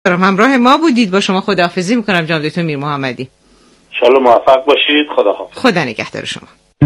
همراه ما بودید. با شما خداحافظی میکنم جناب دکتر میر محمدی. ان شاء الله موفق باشید. خداحافظ. خدا نگهدار شما.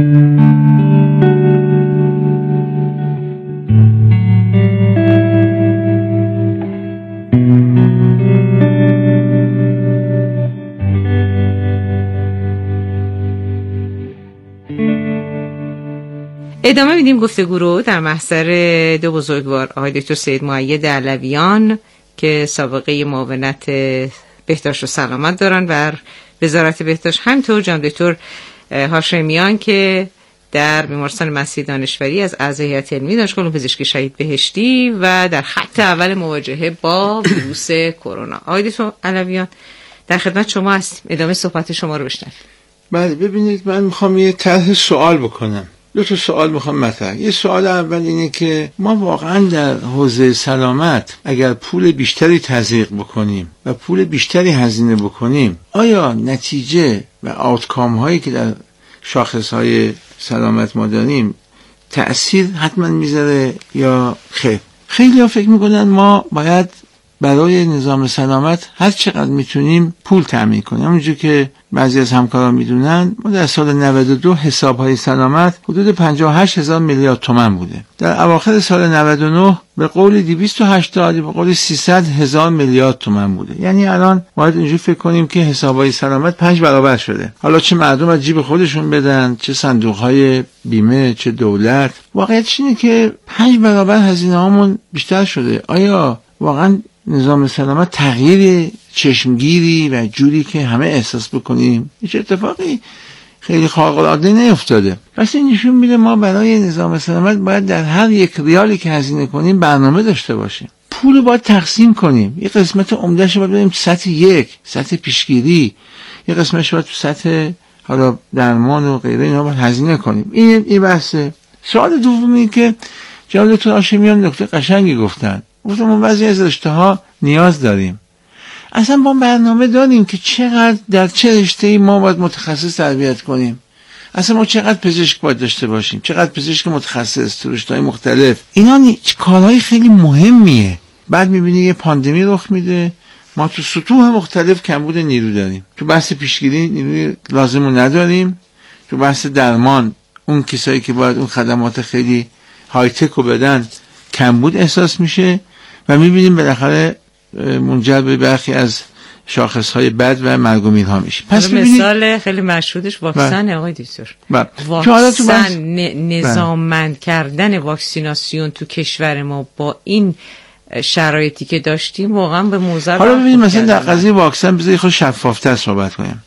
ادامه میدیم گفتگو رو در محضر دو بزرگوار، آقای دکتر سید مؤید علویان که سابقه معاونت بهداشت و سلامت دارن بر وزارت بهداشت، همینطور جناب دکتر هاشمیان که در بیمارستان مسیح دانشوری از اعضای هیئت علمی دانشگاه علوم پزشکی شهید بهشتی و در خط اول مواجهه با ویروس کرونا. آقای دکتر علویان در خدمت شما هستیم، ادامه صحبت شما رو بشنویم. بله، ببینید من میخوام یه طرح سوال بکنم. دو تا سوال میخوام مطرح. یه سوال اول اینه که ما واقعا در حوزه سلامت اگر پول بیشتری تزریق بکنیم و پول بیشتری هزینه بکنیم، آیا نتیجه و آوتکام هایی که در شاخص های سلامت ما داریم تأثیر حتما میذاره یا خیر؟ خیلی ها فکر میکنن ما باید برای نظام سلامت هر چقدر میتونیم پول تامین کنیم. همونجور که بعضی از همکاران میدونن، ما در سال 92 حسابهای سلامت حدود 58,000 میلیارد تومان بوده. در اواخر سال 99 به قول 280 به قول 300,000 میلیارد تومان بوده. یعنی الان باید اینجوری فکر کنیم که حسابهای سلامت 5 برابر شده. حالا چه مردم از جیب خودشون بدن، چه صندوقهای بیمه، چه دولت، واقعیتش اینه که 5 برابر هزینه هامون بیشتر شده. آیا واقعا نظام سلامت تغییر چشمگیری و جوری که همه احساس بکنیم هیچ اتفاقی خیلی خارق‌العاده نیفتاده؟ پس این نشون میده ما برای نظام سلامت باید در هر یک ریالی که هزینه کنیم برنامه داشته باشیم. پول رو باید تقسیم کنیم. یه قسمت عمده‌اش باید بریم سطح 1، سطح پیشگیری، یه قسمتش باید تو سطح حالا درمان و غیره اینا باید هزینه کنیم. این بحثه. سوال دومی که جناب دکتر هاشمیان نکته قشنگی گفتن. ما بعضی از رشته‌ها نیاز داریم. اصلا ما برنامه داریم که چقدر در چه رشته‌ای ما باید متخصص تربیت کنیم. اصلا ما چقدر پزشک باید داشته باشیم، چقدر پزشک متخصص تو رشته‌های مختلف. اینا کارهای خیلی مهمیه. بعد می‌بینی یه پاندمی رخ میده، ما تو سطوح مختلف کمبود نیرو داریم. تو بحث پیشگیری نیروی لازمو نداریم. تو بحث درمان اون کسایی که باید اون خدمات خیلی های تک رو بدن کمبود احساس میشه و میبینیم بالاخره منجر به برخی از شاخصهای بد و مرگ و میرها میشه. پس مثال خیلی مشهورش واکسن آقای دکتر. واکسن نظاممند کردن واکسیناسیون تو کشور ما با این شرایطی که داشتیم واقعا به موضوع. حالا ببینیم مثلا در قضیه واکسن بذارید خود شفافتر صحبت کنیم.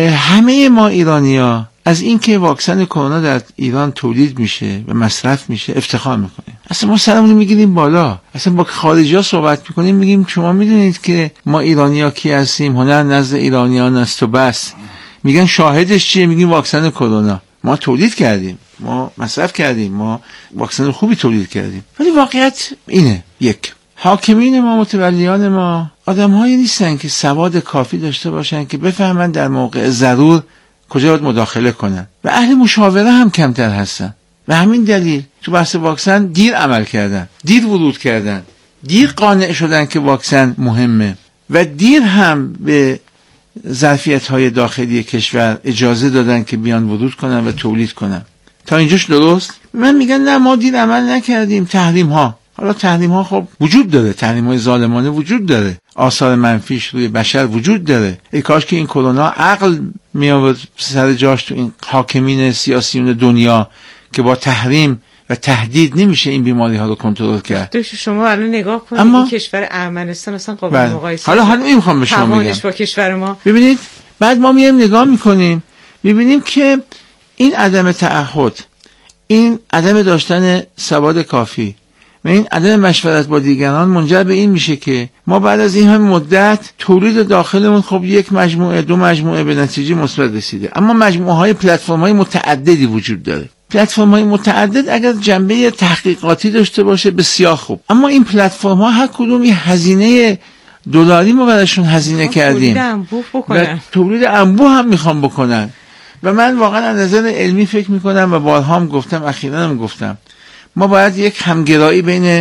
همه ما ایرانی‌ها از اینکه واکسن کرونا در ایران تولید میشه و مصرف میشه افتخار میکنیم. اصلا ما سرمون میگیریم بالا. اصلا با خارجی‌ها صحبت میکنیم میگیم شما میدونید که ما ایرانی‌ها کی هستیم؟ هنر نزد ایرانیان است و بس. میگن شاهدش چیه؟ میگیم واکسن کرونا. ما تولید کردیم، ما مصرف کردیم، ما واکسن خوبی تولید کردیم. ولی واقعیت اینه، یک، حاکمین ما، متولیان ما آدم‌هایی نیستن که سواد کافی داشته باشن که بفهمن در موقع ضرور کجا باید مداخله کنن و اهل مشاوره هم کمتر هستن. و همین دلیل تو بحث واکسن دیر عمل کردن، دیر ورود کردن، دیر قانع شدن که واکسن مهمه و دیر هم به ظرفیت‌های داخلی کشور اجازه دادن که بیان ورود کنن و تولید کنن. تا اینجاش درست؟ من میگن نه ما دیر عمل نکردیم. تحریم‌ها، حالا تحریم‌ها خب وجود داره، تحریم‌های ظالمانه وجود داره، آثار منفیش روی بشر وجود داره. ای کاش که این کرونا عقل میآورد سر جاش تو این حاکمین سیاسیون دنیا که با تحریم و تهدید نمیشه این بیماری ها رو کنترل کرد. دوست شما الان نگاه کنید این کشور ارمنستان اصلا قابل مقایسه. حالا این میخوام به شما بگم با کشور ما. ببینید بعد ما میایم نگاه میکنیم میبینیم که این عدم تعهد، این عدم داشتن سواد کافی و این عدم مشورت با دیگران منجر به این میشه که ما بعد از این همه مدت تولید داخلمون خب یک مجموعه، دو مجموعه به نتیجه مثبت رسیده، اما مجموعه های پلتفرم های متعددی وجود داره. پلتفرم های متعدد اگر جنبه تحقیقاتی داشته باشه بسیار خوب، اما این پلتفرم ها هر کدوم یه هزینه دلاری ما براشون هزینه کردیم و تولید انبوه هم میخوام بکنن. و من واقعا از نظر علمی فکر میکنم و بارها هم گفتم، اخیراً هم گفتم، ما باید یک همگرایی بین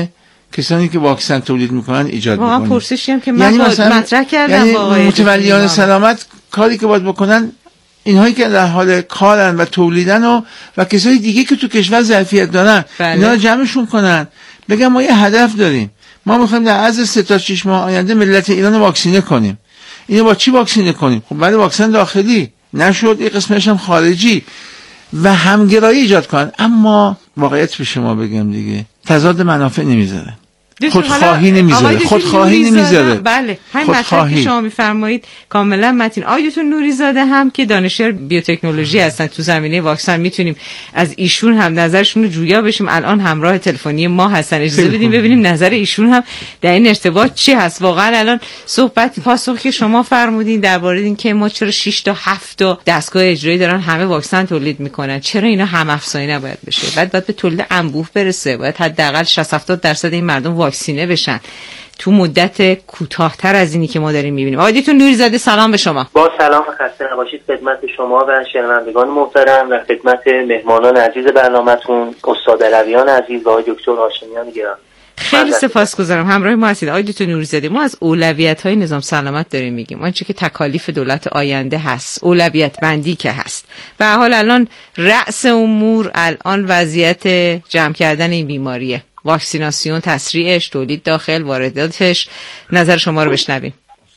کسانی که واکسن تولید میکنن ایجاد میکنن. واقعا پرسشی هم که من یعنی مثلا مطرح کردم، یعنی واقعا متولیان سلامت کاری که باید بکنن، اینهایی که در حال کارن و تولیدن و کسای دیگه که تو کشور ظرفیت دارن، اینا رو جمعشون کنن، بگم ما یه هدف داریم، ما میخوایم در عرض 3 تا 6 ماه آینده ملت ایران رو واکسینه کنیم. اینو با چی واکسینه کنیم؟ خب برای واکسن داخلی نشد، یه قسمتش هم خارجی و همگرایی ایجاد کنن. اما واقعیت به شما بگم دیگه، تضاد منافع نمیذاره، خودخواهی نمیذاره، خودخواهی نمیذاره. بله، همین مطلبی که شما میفرمایید کاملا متین. آیتون نوریزاده هم که دانشیار بیوتکنولوژی هستن تو زمینه واکسن، میتونیم از ایشون هم نظرشون رو جویا بشیم. الان همراه تلفنی ما هستن، اجازه بدیم ببینیم نظر ایشون هم در این ارتباط چی هست. واقعا الان پاسخی که شما فرمودین درباره این که ما چرا 6 تا 7 تا دستگاه اجرایی دارن همه واکسن تولید میکنن، چرا اینا هم افزایی نباید بشه؟ بعد به تولید انبوه برسه، باید حداقل 60-70% این مردم واکسینه بشن تو مدت کوتاه‌تر از اینی که ما داریم می‌بینیم. آقایتون نوریزاده سلام به شما. با سلام و خسته نباشید خدمت شما و شنوندگان محترم و خدمت مهمانان عزیز برنامه‌تون، استاد علویان عزیز و آقای دکتر هاشمیان گرامی. خیلی سپاسگزارم همراه ما هستید. آقای دکتر نوریزاده، ما از اولویت‌های نظام سلامت داریم میگیم، آنچه که تکالیف دولت آینده هست، اولویت بندی که هست. به هر حال الان رأس امور الان وضعیت جمع کردن این بیماریه، واکسیناسیون، تسریعش، تولید داخل، وارداتش. نظر شما رو بشنویم.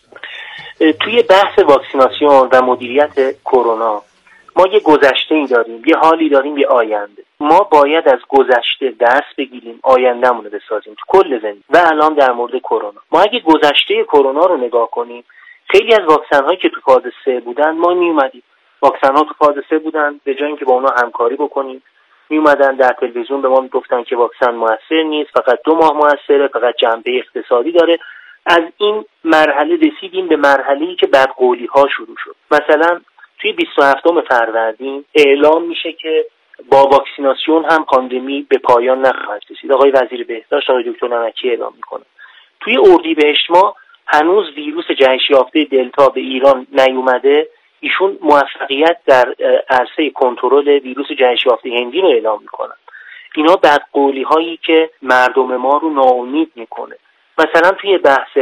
توی بحث واکسیناسیون و مدیریت کرونا ما یه گذشته‌ای داریم، یه حالی داریم، یه آینده. ما باید از گذشته درس بگیریم، آینده‌مون رو بسازیم تو کل زندگی. و الان در مورد کرونا، ما اگه گذشته کرونا رو نگاه کنیم، خیلی از واکسن‌هایی که تو فاز 3 بودن ما میومدیم، واکسن‌ها تو فاز 3 بودن، به جای اینکه با اونا همکاری بکنیم میومدن در تلویزیون به ما میگفتن که واکسن موثر نیست، فقط 2 ماه موثره، فقط جنبه اقتصادی داره. از این مرحله رسیدیم به مرحله‌ای که بدقولی‌ها شروع شد. مثلا توی 27 فروردین اعلام میشه که با واکسیناسیون هم پاندمی به پایان نخواهد رسید. آقای وزیر بهداشت، آقای دکتر نمکی اعلام میکنه. توی اردیبهشت ما هنوز ویروس جهش یافته دلتا به ایران نیومده، ایشون موفقیت در عرصه کنترل ویروس جهش یافته هندی رو اعلام میکنن. اینا بدقولی هایی که مردم ما رو ناامید میکنه. مثلا توی بحث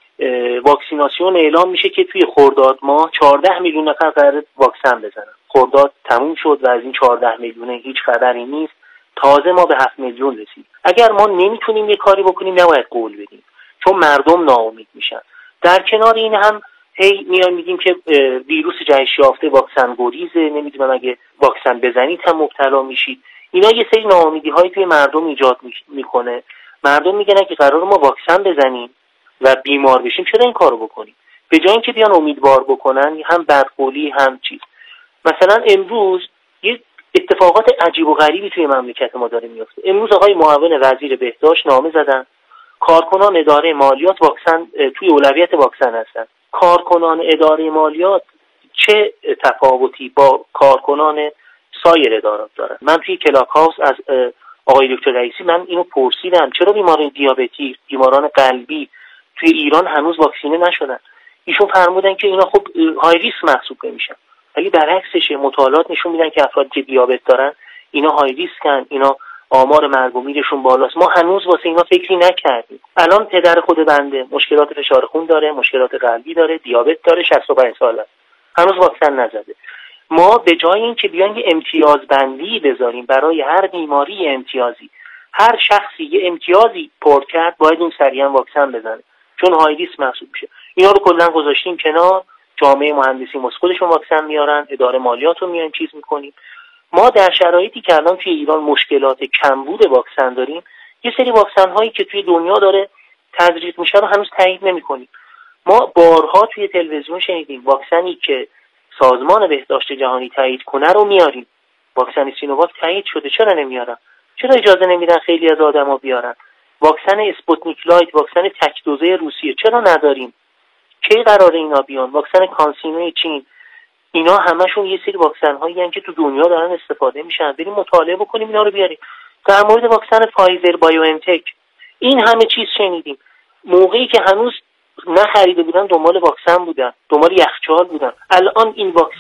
واکسیناسیون اعلام میشه که توی خرداد ماه 14 میلیون نفر قراره واکسن بزنن. خرداد تموم شد و از این 14 میلیون هیچ خبری نیست. تازه ما به 7 میلیون رسید. اگر ما نمیتونیم یه کاری بکنیم نباید قول بدیم، چون مردم ناامید میشن. در کنار این هم هی میان میگیم که ویروس جهش یافته واکسن گریزه، نمیدونم اگه واکسن بزنید هم مبتلا میشید. اینا یه سری ناامیدی هایی توی مردم ایجاد میکنه. مردم میگن که قرار ما واکسن بزنیم و بیمار بشیم، چرا این کارو بکنیم؟ به جای اینکه بیان امیدوار بکنن، هم بدقولی هم چیز. مثلا امروز یه اتفاقات عجیب و غریبی توی مملکت ما داره میفته. امروز آقای معاون وزیر بهداشت نامه زدن، کارکنان اداره مالیات واکسن توی اولویت واکسن هستن. کارکنان اداره مالیات چه تفاوتی با کارکنان سایر ادارات دارن؟ من توی کلاس هاوس از آقای دکتر رئیسی من اینو پرسیدم، چرا بیماران دیابتی، بیماران قلبی توی ایران هنوز واکسینه نشدن؟ ایشون فرمودن که اینا خب های ریسک محسوب نمیشن. ولی برعکسشه، مطالعات نشون میدن که افرادی که دیابت دارن اینا های ریسکن، اینا آمار مرگ و میرشون بالاست. ما هنوز واسه اینا فکری نکردیم. الان پدر خود بنده مشکلات فشار خون داره، مشکلات قلبی داره، دیابت داره، 65 ساله، هنوز واکسن نزده. ما به جای اینکه بیان یه امتیاز بندی بذاریم برای هر بیماری امتیازی، هر شخصی یه امتیازی پر کرد، باید اون سریعا واکسن بزنه، چون های ریسک محسوب میشه. اینا رو کلا گذاشتیم کنار. جامعه مهندسی خودشون واکسن میارن، اداره مالیات رو میان چیز میکنیم. ما در شرایطی که الان توی ایران مشکلات کمبود واکسن داریم، یه سری واکسن هایی که توی دنیا داره تزریق میشه رو هنوز تایید نمی‌کنیم. ما بارها توی تلویزیون شنیدیم واکسنی که سازمان بهداشت جهانی تایید کنه رو میاریم. واکسن سینوواک تایید شده، چرا نمیارن؟ چرا اجازه نمیدن خیلی از آدما بیارن؟ واکسن اسپوتنیک لایت، واکسن تک دوزه روسیه، چرا نداریم؟ کی قراره اینا بیان؟ واکسن کانسینوی چین، اینا همشون یه سری واکسن هایی هستن که تو دنیا دارن استفاده میشن. بریم مطالعه بکنیم اینا رو بیاریم. در مورد واکسن فایزر بایو انتک این همه چیز شنیدیم. موقعی که هنوز نخریده بودن دنبال واکسن بودن، دنبال یخچال بودن. الان این واکسن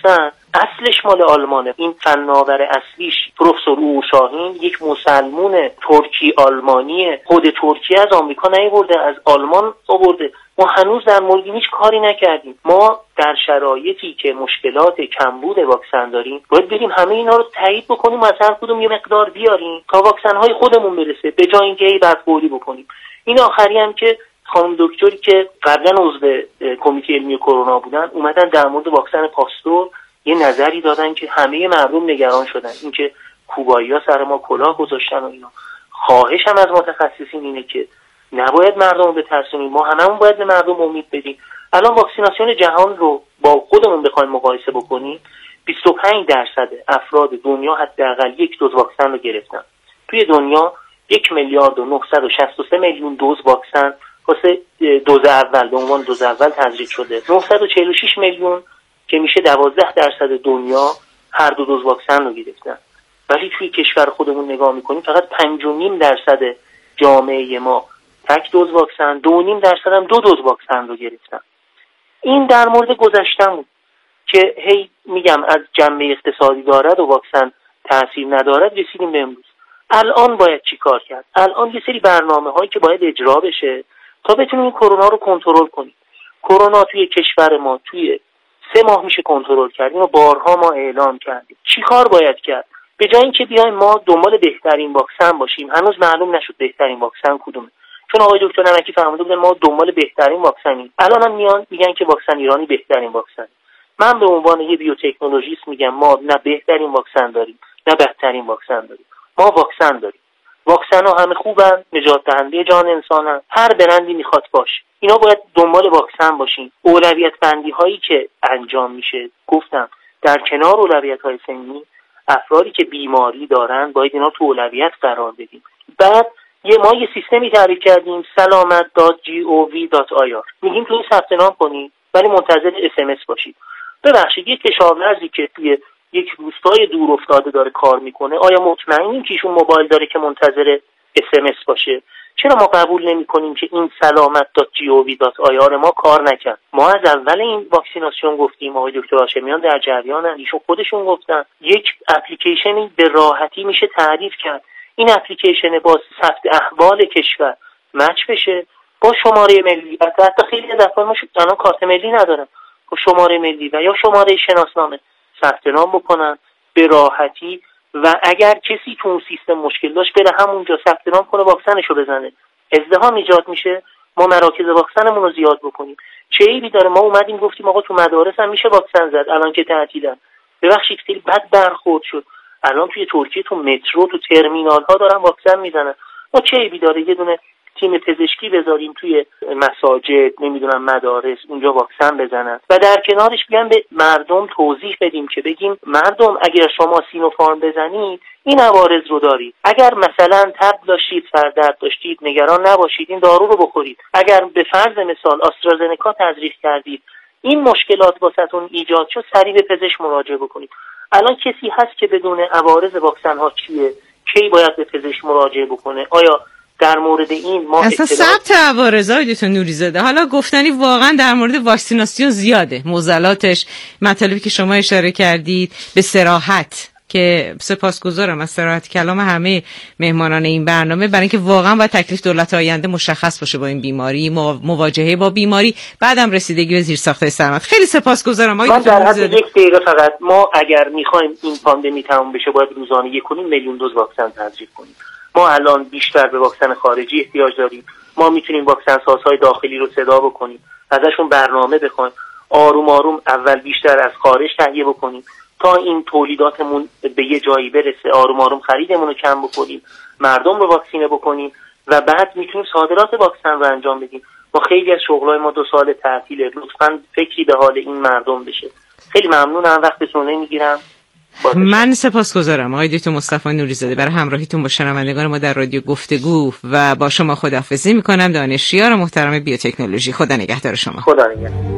اصلش مال آلمانه. این فناور اصلیش پروفسور او شاهین یک مسلمون ترکی آلمانیه. خود ترکیه از آمریکا نیاورده، از آلمان آورده. ما هنوز در مورد هیچ کاری نکردیم. ما در شرایطی که مشکلات کمبود واکسن داریم باید بریم همه اینا رو تایید بکنیم، مثلا کدوم یه مقدار بیاریم تا واکسن های خودمون برسه، به جای اینکه بدقولی بکنیم. این آخری هم که خانم دکتری که قبلا عضو کمیته علمی کرونا بودن اومدن در مورد واکسن پاستور یه نظری دادن که همه مردم نگران شدن، اینکه کوبایی‌ها سر ما کلاه گذاشتن و اینا. خواهشم از متخصصین اینه که نباید مردم رو بترسونیم، ما هممون باید به مردم امید بدیم. الان واکسیناسیون جهان رو با خودمون بخوایم مقایسه بکنیم، 25% افراد دنیا حداقل یک دوز واکسن رو گرفتن. توی دنیا 1,963,000,000 دوز واکسن واسه دوز اول به عنوان دوز اول تزریق شده. 946 میلیون که میشه 12% دنیا هر دو دوز واکسن رو گرفتن. ولی توی کشور خودمون نگاه میکنیم فقط 5.5% جامعه ما تک دوز واکسن، 2.5% هم دو دوز واکسن رو گرفتن. این در مورد گذشته‌مون که هی میگم از جنبه اقتصادی دارد و واکسن تاثیر ندارد رسیدیم به امروز. الان باید چی کار کرد؟ الان یه سری برنامه‌هایی که باید اجرا بشه تا بتونیم این کرونا رو کنترل کنیم. کرونا توی کشور ما توی 3 ماه میشه کنترل کرد. اینو بارها ما اعلام کردیم. چی کار باید کرد؟ به جای اینکه بیایم ما دنبال بهترین واکسن باشیم، هنوز معلوم نشد بهترین واکسن کدومه. چون آقای دکتر نمکی فرموده بودن ما دنبال بهترین واکسنیم. الان هم میان میگن که واکسن ایرانی بهترین واکسن. من به عنوان یه بیوتکنولوژیست میگم ما نه بهترین واکسن داریم نه بدترین واکسن داریم. ما واکسن داریم. واکسن ها همه خوبن، نجات دهنده جان انسانن، هر برندی میخواد باشه. اینا باید دنبال واکسن باشیم. اولویت بندی هایی که انجام میشه گفتم در کنار اولویت های سنی افرادی که بیماری دارن باید اینا تو اولویت قرار بدیم. بعد ما یه سیستمی تعریف کردیم salamat.gov.ir میگیم تو ثبت نام کنید ولی منتظر SMS باشید. ببخشید یک کشاورزی که توی یک روستای دور افتاده داره کار میکنه آیا مطمئنیم که ایشون موبایل داره که منتظر SMS باشه؟ چرا ما قبول نمی‌کنیم که این salamat.gov.ir ما کار نکرد؟ ما از اول این واکسیناسیون گفتیم، آقای دکتر هاشمیان در جریانن، ایشون خودشون گفتن یک اپلیکیشنی به راحتی میشه تعریف کرد. این اپلیکیشن با ثبت احوال کشور مچ بشه با شماره ملی. حتی خیلی از افراد ما الان کارت ملی ندارن، با شماره ملی و یا شماره شناسنامه ثبت نام بکنن به راحتی و اگر کسی تو اون سیستم مشکل داشت بره همونجا ثبت نام کنه واکسنشو بزنه. ازدحام ایجاد میشه، ما مراکز واکسنمون رو زیاد بکنیم. چه عیبی داره؟ ما اومدیم گفتیم آقا تو مدارس هم میشه واکسن زد الان که تعطیلن. ببخشید خیلی بد برخورد شد. الان توی ترکیه تو مترو تو ترمینال ها دارن واکسن میزنن. ما چه عیبی داره یه دونه تیم پزشکی بذاریم توی مساجد، نمیدونم مدارس، اونجا واکسن بزنن و در کنارش بیان به مردم توضیح بدیم که بگیم مردم اگر شما سینوفارم بزنید این عوارض رو دارید. اگر مثلا تب داشتید، سردرد داشتید، نگران نباشید، این دارو رو بخورید. اگر به فرض مثال آسترازنکا تزریق کردید این مشکلات واسهتون ایجاد شد، سریع به پزشک مراجعه بکنید. الان کسی هست که بدون عوارض واکسن ها چیه، کی باید به پزشک مراجعه بکنه؟ آیا در مورد این ما اصلا ثبت عوارض دکتر نوری‌زاده حالا گفتنی واقعا در مورد واکسیناسیون زیاده، معضلاتش، مطالبی که شما اشاره کردید به صراحت که سپاسگزارم از صراحت کلام همه مهمانان این برنامه، برای اینکه واقعا باید تکلیف دولت آینده مشخص باشه با این بیماری، مواجهه با بیماری، بعدم رسیدگی به زیرساخت‌های سلامت. خیلی سپاسگزارم. من در حد یک دقیقه فقط، ما اگر میخوایم این پاندمی تموم بشه باید روزانه 1.5 میلیون دوز واکسن تزریق کنیم. ما الان بیشتر به واکسن خارجی احتیاج داریم. ما میتونیم واکسن سازهای داخلی رو صدا بکنیم، ازشون برنامه بخوایم، آروم آروم اول بیشتر از خارج تهیه بکنیم تا این تولیداتمون به یه جایی برسه، آروم آروم خریدمون رو کم بکنیم، مردم رو واکسینه بکنیم و بعد میتونیم صادرات واکسن رو انجام بدیم. ما خیلی از شغلای ما 2 سال تعطیله، لطفاً فکری به حال این مردم بشه. خیلی ممنونم، وقتتون نمیگیرم. من سپاسگزارم آقای دکتر مصطفی نوری‌زاده برای همراهیتون با شنوندگان ما در رادیو گفتگو و با شما خداحافظی میکنم. دانشیار محترم بیوتکنولوژی، خدا نگهدار شما. خدا نگهدار.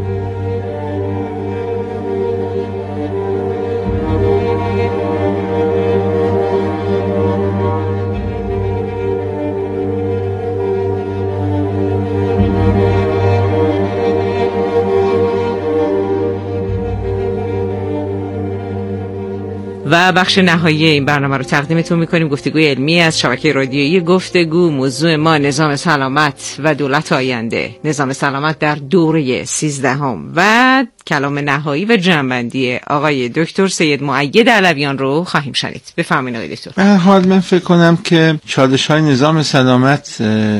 و بخش نهایی این برنامه رو تقدیمتون میکنیم. گفتگوی علمی از شبکه رادیویی گفتگو. موضوع ما نظام سلامت و دولت آینده، نظام سلامت در دوره 13 و کلام نهایی و جنبندی آقای دکتر سید مؤید علویان رو خواهیم شنید. بفرمایید آقای دکتر. به هر حال من فکر کنم که چالش‌های نظام سلامت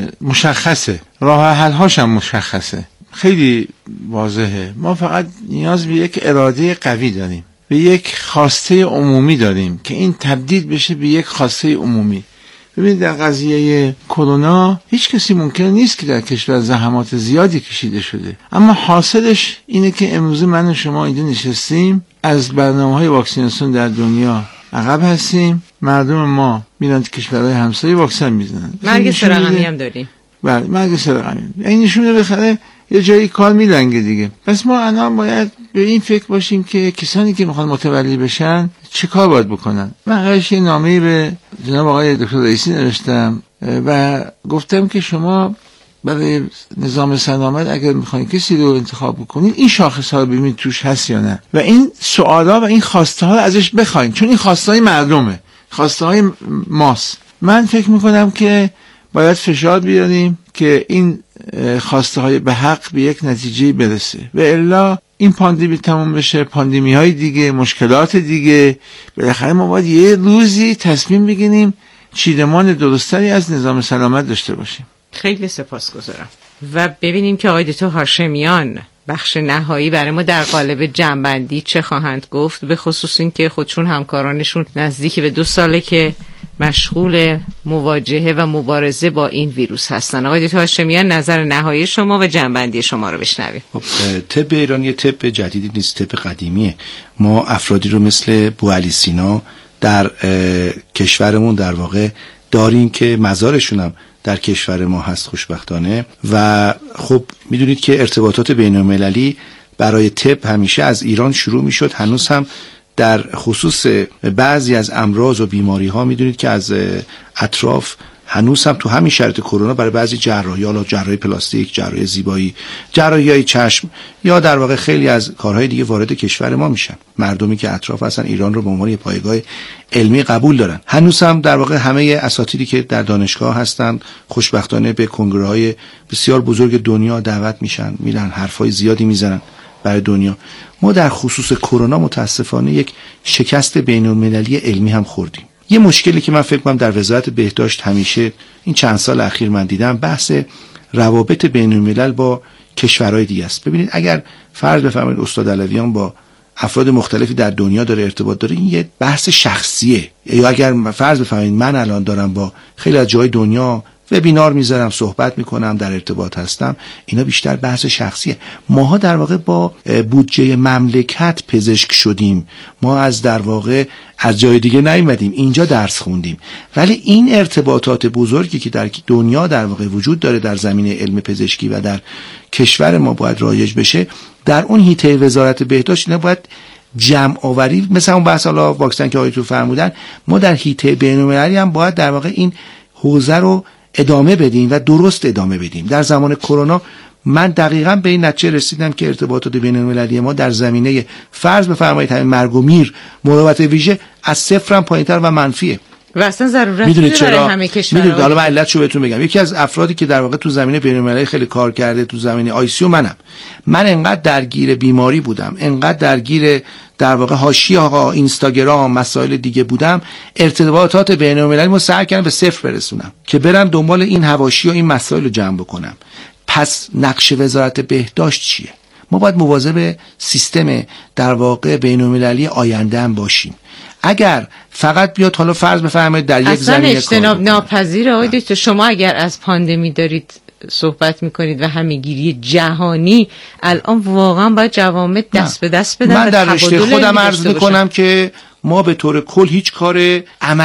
مشخصه، راه حل‌هاش هم مشخصه، خیلی واضحه. ما فقط نیاز به یک اراده قوی داریم، به یک خواسته عمومی داریم که این تبدیل بشه به یک خواسته عمومی. ببینید در قضیه کرونا هیچ کسی ممکن نیست که در کشور زحمات زیادی کشیده شده، اما حاصلش اینه که امروز من و شما اینجا نشستیم، از برنامه‌های واکسیناسیون در دنیا عقب هستیم، مردم ما میرن کشورهای همسایه واکسن میزنن، مرگ سرقمی هم داریم. بله، مرگ سرقمی. این نشون میده بخره یه جایی کار میلنگه دیگه. پس ما الان باید به این فکر باشیم که کسانی که میخوان متولی بشن چه کار باید بکنن. من قرارش یه نامه‌ای به جناب آقای دکتر رئیسی نوشتم و گفتم که شما برای نظام سلامت اگر میخواین کسی رو انتخاب بکنین، این شاخص‌ها رو ببینید توش هست یا نه و این سوالا و این خواسته ها رو ازش بخواین، چون این خواسته های مردمه، خواسته های ماست. من فکر میکنم که باید فشار بیاریم که این خواسته های به حق به یک نتیجه برسه و الا این پاندمی تموم بشه، پاندمی های دیگه، مشکلات دیگه. بالاخره ما باید یه روزی تصمیم بگیریم چیدمان درستری از نظام سلامت داشته باشیم. خیلی سپاسگزارم. و ببینیم که آقای دکتر هاشمیان بخش نهایی برای ما در قالب جنبندی چه خواهند گفت، به خصوص این که خودشون همکارانشون نزدیک به 2 ساله که مشغول مواجهه و مبارزه با این ویروس هستن. آقای دکتر هاشمیان، نظر نهایی شما و جنبندی شما رو بشنویم. طب ایرانی طب جدیدی نیست، طب قدیمیه. ما افرادی رو مثل بوعلی سینا در کشورمون در واقع داریم که مزارشون هم در کشور ما هست خوشبختانه. و خب میدونید که ارتباطات بین‌المللی برای طب همیشه از ایران شروع میشد. هنوز هم در خصوص بعضی از امراض و بیماری ها میدونید که از اطراف هنوز هم تو همین شرایط کرونا برای بعضی جراحی، حالا جراحی پلاستیک، جراحی زیبایی، جراحی‌های چشم یا در واقع خیلی از کارهای دیگه وارد کشور ما میشن. مردمی که اطراف هستن ایران رو به عنوان پایگاه علمی قبول دارن. هنوز هم در واقع همه اساتیدی که در دانشگاه هستن خوشبختانه به کنگره‌های بسیار بزرگ دنیا دعوت میشن، میرن حرفای زیادی میزنن برای دنیا. ما در خصوص کرونا متاسفانه یک شکست بین‌المللی علمی هم خوردیم. یه مشکلی که من فکر کنم در وزارت بهداشت همیشه این چند سال اخیر من دیدم، بحث روابط بین‌الملل با کشورهای دیگه است. ببینید اگر فرض بفرمایید استاد علویان با افراد مختلفی در دنیا داره ارتباط داره، این یه بحث شخصیه. یا اگر فرض بفرمایید من الان دارم با خیلی از جای دنیا وبینار میذارم، صحبت میکنم، در ارتباط هستم، اینا بیشتر بحث شخصیه. ماها در واقع با بودجه مملکت پزشک شدیم، ما از در واقع از جای دیگه نیومدیم، اینجا درس خوندیم. ولی این ارتباطات بزرگی که در دنیا در واقع وجود داره در زمینه علم پزشکی و در کشور ما باید رایج بشه. در اون حیطه وزارت بهداشت اینا باید جمع آوری، مثل اون بحث حالا واکسن که آقایتون فرمودن، ما در حیطه بین‌المللی هم باید در واقع این حوزه رو ادامه بدیم و درست ادامه بدیم. در زمان کرونا من دقیقاً به این نتیجه رسیدم که ارتباطات بین‌المللی ما در زمینه فرض بفرمایید همین مرگ و میر، مراقبت ویژه از صفر هم پایین‌تر و منفیه. و اصلا ضرورت میدونید چرا؟ همه کشورها. میدونید حالا من علتشو بهتون بگم. یکی از افرادی که در واقع تو زمینه بین‌المللی خیلی کار کرده تو زمینه آی‌سی منم. من انقدر درگیر بیماری بودم، انقدر درگیر در واقع حاشیه‌ها، اینستاگرام، مسائل دیگه بودم، ارتباطات بین‌المللی ما سعی کردم به صفر برسونم که برم دنبال این حواشی و این مسائل رو جمع بکنم. پس نقش وزارت بهداشت چیه؟ ما باید مواظب سیستم در واقع بین‌المللی آینده هم باشیم. اگر فقط بیاد حالا فرض بفرمایید در یک زمینه کار اجتناب ناپذیره. آقای دکتر شما اگر از پاندمی دارید صحبت میکنید و همه‌گیری جهانی، الان واقعا باید جوامع دست به دست بدن. من در رشته خودم عرض میکنم که ما به طور کل هیچ کار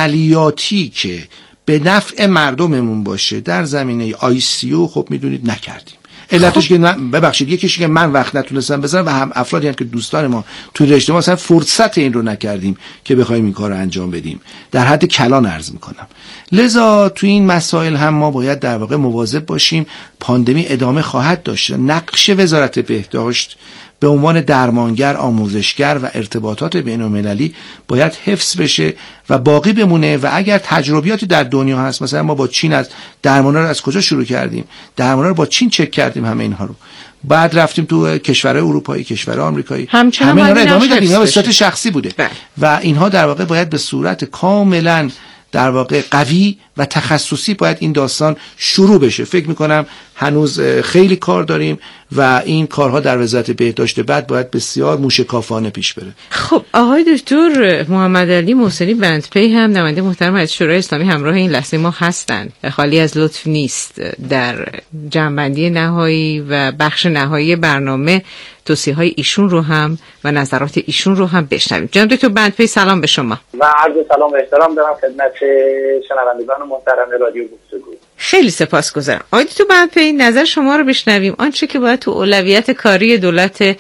عملیاتی که به نفع مردممون باشه در زمینه ICU خب میدونید نکردیم. علتش که ببخشید یکیش که من وقت نتونستم بزنم و هم افرادی هم که دوستان ما توی رشته ما اصلا فرصت این رو نکردیم که بخوایم این کار رو انجام بدیم، در حد کلان عرض میکنم. لذا توی این مسائل هم ما باید در واقع مواظب باشیم. پاندمی ادامه خواهد داشت. نقش وزارت بهداشت به عنوان درمانگر، آموزشگر و ارتباطات بین‌المللی باید حفظ بشه و باقی بمونه. و اگر تجربیاتی در دنیا هست، مثلا ما با چین از درمانا رو از کجا شروع کردیم، درمانا رو با چین چک کردیم، همه اینها رو بعد رفتیم تو کشورهای اروپایی، کشورهای آمریکایی، همه اینها رو ادامه دادیم. اینا به صورت شخصی بوده و اینها در واقع باید به صورت کاملا در واقع قوی و تخصصی باید این داستان شروع بشه. فکر میکنم هنوز خیلی کار داریم و این کارها در وزارت بهداشت بعد باید بسیار موشکافانه پیش بره. خب آقای دکتر محمد علی محسنی بندپی هم نماینده محترم از شورای اسلامی همراه این لحظه ما هستند. خالی از لطف نیست در جمع‌بندی نهایی و بخش نهایی برنامه توصیه‌های ایشون رو هم و نظرات ایشون رو هم بشنویم. جناب دکتر بندپی سلام به شما. و عرض سلام و احترام دارم خدمت شنوندگان محترم رادیو گفتگو. خیلی سپاسگزارم. آقای دکتر بندپی نظر شما رو بشنویم. آنچه که باید تو اولویت کاری دولت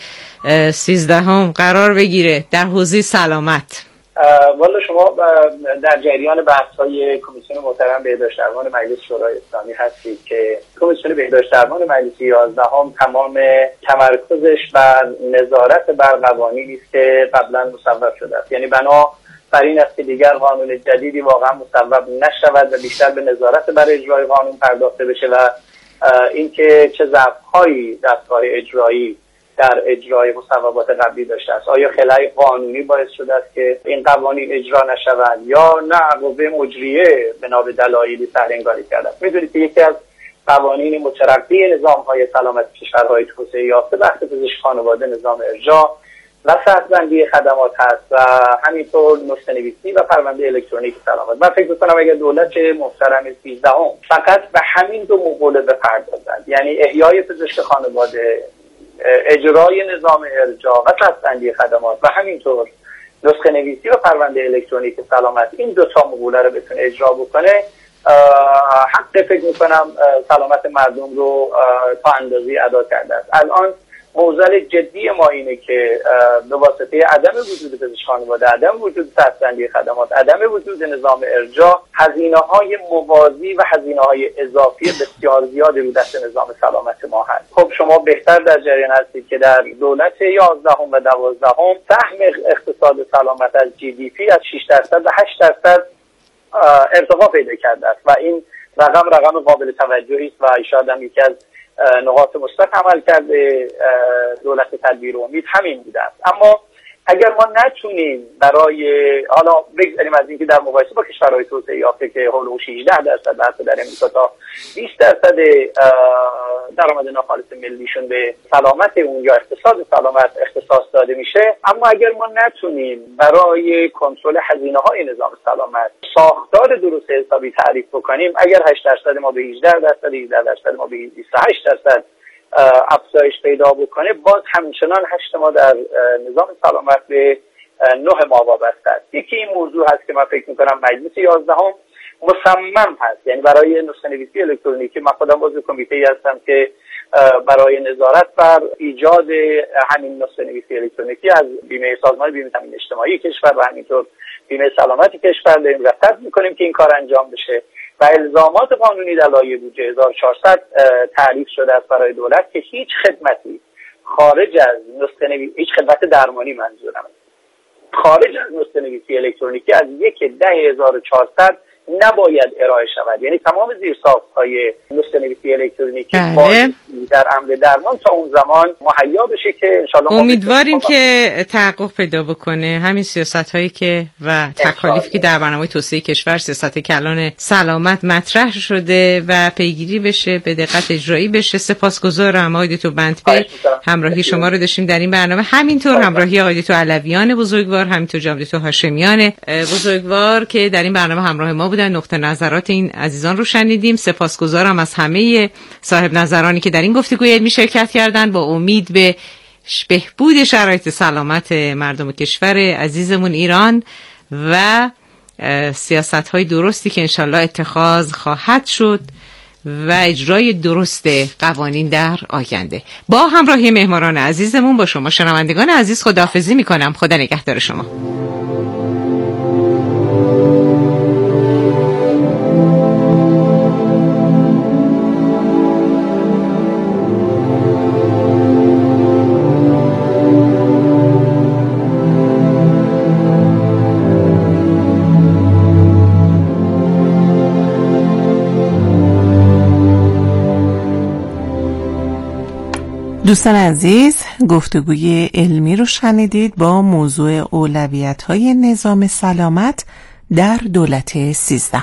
13 قرار بگیره در حوزه سلامت. والا شما در جریان بحث‌های کمیسیون محترم بهداشت درمان مجلس شورای اسلامی هستید که کمیسیون بهداشت درمان مجلس 11 تمام تمرکزش بر نظارت بر قوانینی است که قبلا مصوب شده است. یعنی بنا بر این است که دیگر قانون جدیدی واقعا مصوب نشود و بیشتر به نظارت بر اجرای قانون پرداخته بشه و اینکه چه ضعف‌هایی دستگاه اجرایی در اجرای مصوبات قبلی داشته است. آیا خلای قانونی باعث شده است که این قوانین اجرا نشوند یا نه قوه مجریه بنا به دلایلی سرانگاری کرده است؟ می‌دونید که یکی از قوانین مترقی نظام‌های سلامت کشورهای توسعه یافته بحث پزشک خانواده، نظام ارجاع و سطح‌بندی خدمات هست و همینطور نسخه‌نویسی و پرونده الکترونیک سلامت. من فکر می‌کنم اگر دولت محترم 13 فقط به همین دو مقوله بپردازد، یعنی احیای پزشک خانواده، اجرای نظام ارجاع و سطح‌بندی خدمات و همینطور نسخه نویسی و پرونده الکترونیک سلامت، این دو تا مقوله رو بتونه اجرا بکنه، حق فکر میکنم سلامت مردم رو تا اندازه‌ای ادا کرده است. الان موضوع جدی ما اینه که به واسطه عدم وجود پزشک خانواده، عدم وجود سطح‌بندی خدمات، عدم وجود نظام ارجاع، هزینه‌های موازی و هزینه‌های اضافی بسیار زیادی رو دست نظام سلامت ما هست. خب شما بهتر در جریان هستید که در دولت 11 و 12 سهم اقتصاد سلامت از GDP از 6% به 8% ارتقا پیدا کرده است و این رقم قابل توجهی است و شاید هم یکی از نقاط مثبت عمل کرده دولت تدبیر و امید همین بوده است. اما اگر ما نتونیم برای حالا بگذاریم از اینکه در مقایسه با کشورهای توسعه یافته که هولوش 18% حتی در امریکا تا 20% درآمد ناخالص ملیشون به سلامت اون یا اقتصاد سلامت اختصاص داده میشه، اما اگر ما نتونیم برای کنترل هزینه‌های نظام سلامت ساختار درست حسابی تعریف بکنیم، اگر 8% ما به 18%، 18% ما به 28% افزایش پیدا بکنه، باز همچنان 8 ما در نظام سلامت به 9 ما وابسته است. یکی این موضوع هست که من فکر میکنم مجلس 11 مصمم هست، یعنی برای نسخه‌نویسی الکترونیکی من خودم عضو کمیته‌ای هستم که برای نظارت بر ایجاد همین نسخه‌نویسی الکترونیکی از سازمان بیمه تامین اجتماعی کشور و همینطور بیمه سلامتی کشور داریم رصد میکنیم که این کار انجام بشه و الزامات قانونی در لایحه بودجه 1400 تعریف شده است برای دولت که هیچ خدمتی خارج از نسخه‌نویسی، هیچ خدمت درمانی منظورم، خارج از نسخه‌نویسی الکترونیکی از 1/10400 نباید ارائه شود. یعنی تمام زیرساخت‌های نسخه‌نویسی الکترونیکی در امر درمان تا اون زمان مهیا بشه که انشالله امیدواریم که تحقق پیدا بکنه همین سیاست‌هایی که و تکالیفی که در برنامه توسعه کشور سیاست کلان سلامت مطرح شده و پیگیری بشه، به دقت اجرایی بشه. سپاسگزارم آقای دکتر بندپی، همراهی شما رو داشتیم در این برنامه، همینطور همراهی آقای دکتر علویان بزرگوار، همینطور جناب دکتر هاشمیان بزرگوار که در این برنامه همراه ما بودن. نقطه نظرات این عزیزان رو شنیدیم. سپاسگزارم از همه صاحب نظرانی که در این گفتگوی علمی شرکت کردند، با امید به بهبود شرایط سلامت مردم کشور عزیزمون ایران و سیاست‌های درستی که انشالله اتخاذ خواهد شد و اجرای درست قوانین در آینده. با همراهی مهمانان عزیزمون با شما شنوندگان عزیز خداحافظی میکنم. خدا نگهدار شما. دوستان عزیز، گفتگوی علمی رو شنیدید با موضوع اولویت‌های نظام سلامت در دولت 13.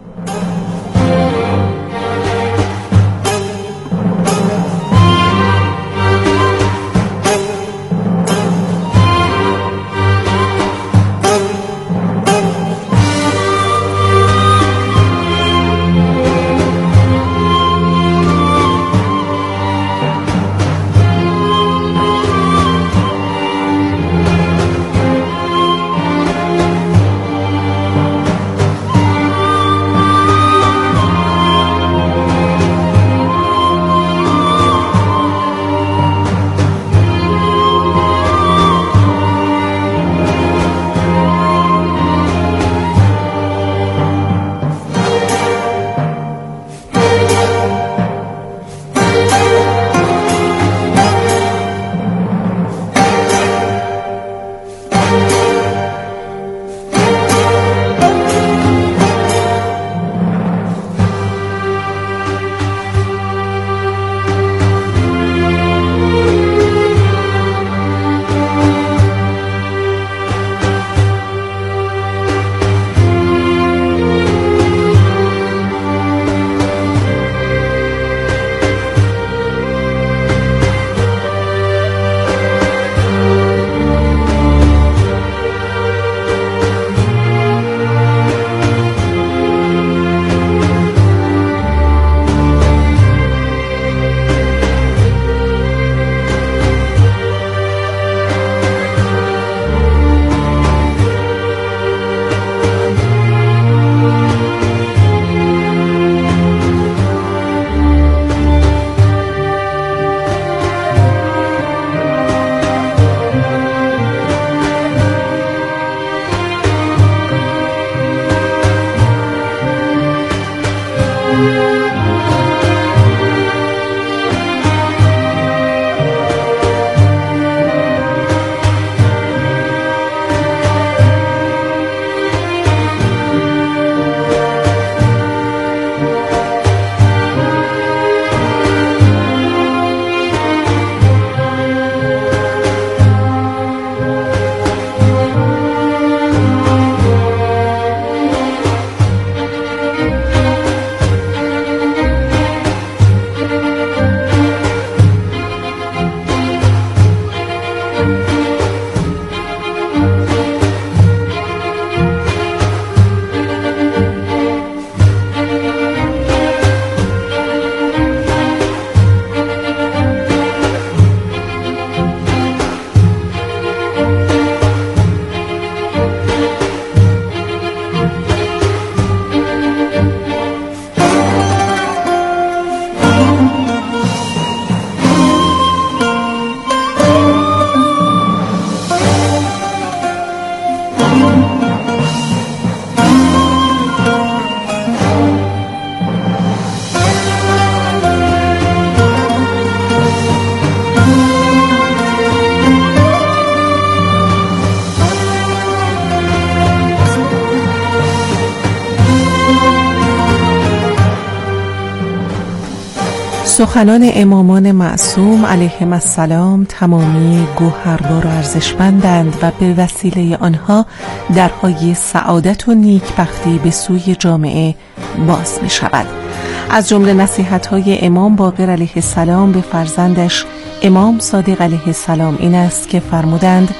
سخنان امامان معصوم علیهم السلام تمامی گوهربار و ارزشمندند و به وسیله آنها درهای سعادت و نیکبختی به سوی جامعه باز می شود. از جمله نصیحت‌های امام باقر علیه السلام به فرزندش امام صادق علیه السلام این است که فرمودند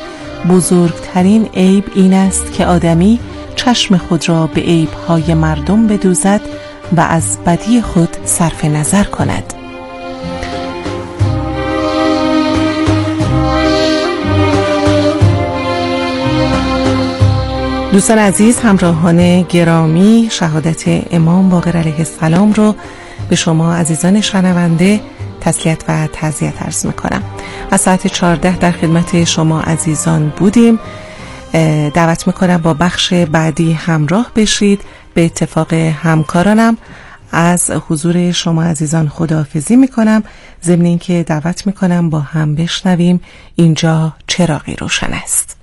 بزرگترین عیب این است که آدمی چشم خود را به عیب‌های مردم بدوزد و از بدی خود صرف نظر کند. دوستان عزیز، همراهان گرامی، شهادت امام باقر علیه السلام رو به شما عزیزان شنونده تسلیت و تعزیت عرض میکنم. از ساعت 14 در خدمت شما عزیزان بودیم. دعوت میکنم با بخش بعدی همراه بشید. به اتفاق همکارانم از حضور شما عزیزان خداحافظی میکنم، ضمن اینکه دعوت میکنم با هم بشنویم اینجا چراغی روشن است.